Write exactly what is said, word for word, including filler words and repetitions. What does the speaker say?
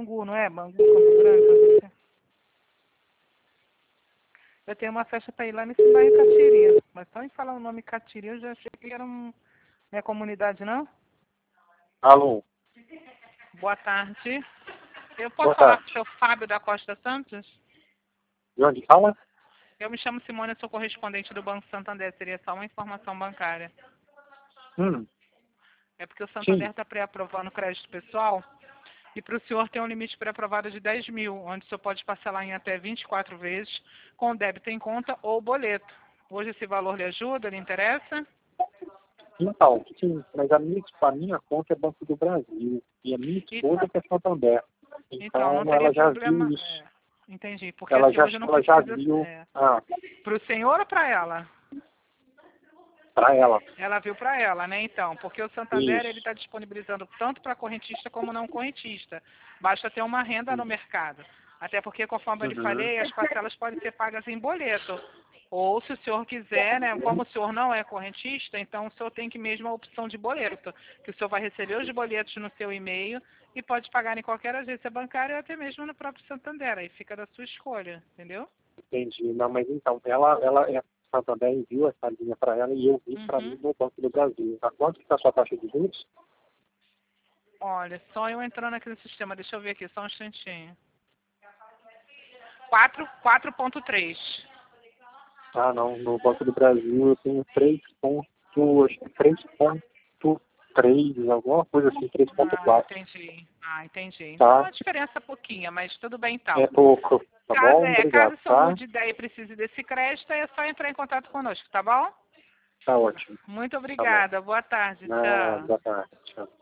Bangu, não é? Bangu, Campo Grande. Eu tenho uma festa para ir lá nesse bairro Catiri. Mas só em falar o nome Catiri, eu já achei que era um... Não é comunidade, não? Alô? Boa tarde. Eu posso Boa falar tarde. com o seu Fábio da Costa Santos? De onde fala? Eu me chamo Simone, eu sou correspondente do Banco Santander. Seria só uma informação bancária. Hum, É porque o sim. Santander está pré-aprovando crédito pessoal e para o senhor tem um limite pré-aprovado de dez mil, onde o senhor pode parcelar em até vinte e quatro vezes com débito em conta ou boleto. Hoje esse valor lhe ajuda, lhe interessa? Então, sim, mas a minha, a minha conta é Banco do Brasil. E a minha E, esposa que é Santander. então, não Então, teria ela já viu problema. isso. É, entendi. Porque Ela assim, já, hoje não ela já precisa. viu. É, Ah, para o senhor ou para ela? para ela. Ela viu para ela, né? Então, porque o Santander ele Isso. está disponibilizando tanto para correntista como não correntista. Basta ter uma renda no mercado. Até porque, conforme eu lhe Uhum. falei, as parcelas podem ser pagas em boleto. Ou, se o senhor quiser, né? Como o senhor não é correntista, então o senhor tem que mesmo a opção de boleto, que o senhor vai receber os boletos no seu e-mail e pode pagar em qualquer agência bancária ou até mesmo no próprio Santander. Aí fica da sua escolha, entendeu? Entendi. Não, mas então, ela, ela é Santander enviou essa linha para ela e eu vi para Uhum. mim no Banco do Brasil. A quanto que está a sua taxa de juros? Olha, só eu entrando aqui no sistema, deixa eu ver aqui, só um instantinho. quatro, quatro ponto três. Ah, não. No Banco do Brasil eu tenho três ponto, acho que três ponto três, alguma coisa assim, três ponto Ah, quatro. entendi. Ah, entendi. Então é Tá? uma diferença pouquinha, mas tudo bem É então. pouco. Tá Caso, bom? é, Obrigado, caso o senhor tá? mude de ideia e precise desse crédito, é só entrar em contato conosco, tá bom? Tá ótimo. Muito Tá bom. obrigada. Boa tarde. Na, Tchau. boa tarde. Tchau.